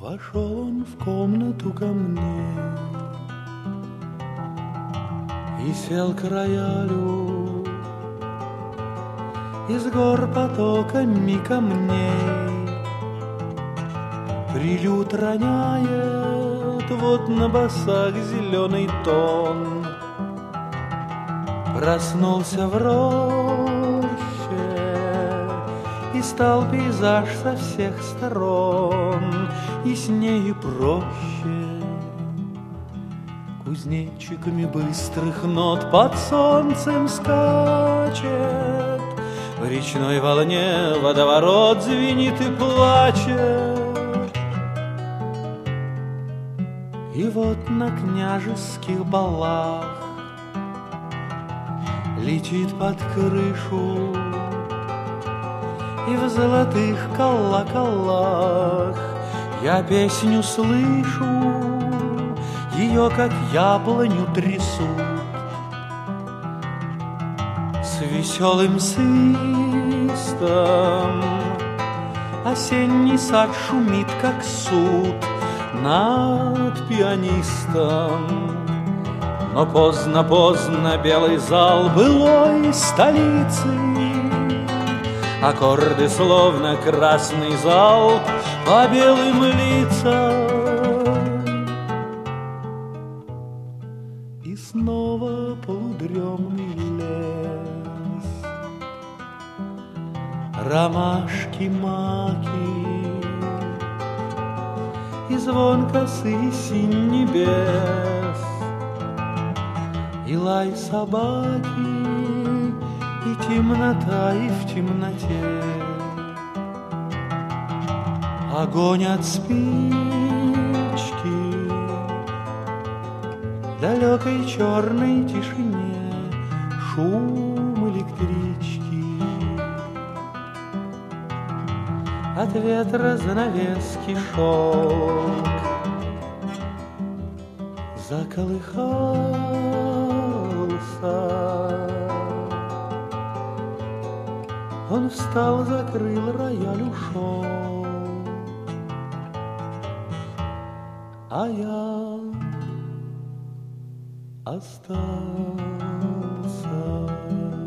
Вошел он в комнату ко мне и сел к роялю. Из гор потоками камней прилют роняет вот на басах зеленый тон. Проснулся в роще и стал пейзаж со всех сторон яснее и проще. Кузнечиками быстрых нот под солнцем скачет, в речной волне водоворот звенит и плачет. И вот на княжеских балах летит под крышу, и в золотых колоколах я песню слышу, ее как яблоню трясут. С веселым свистом осенний сад шумит, как суд над пианистом. Но поздно-поздно белый зал былой столицы, аккорды словно красный залп по белым лицам. И снова полудремный лес, ромашки, маки, и звон косы синь небес, и лай собаки, и темнота, и в темноте огонь от спички, в далекой черной тишине шум электрички, от ветра занавески шелк заколыхался. Он встал, закрыл рояль, ушел, а я остался.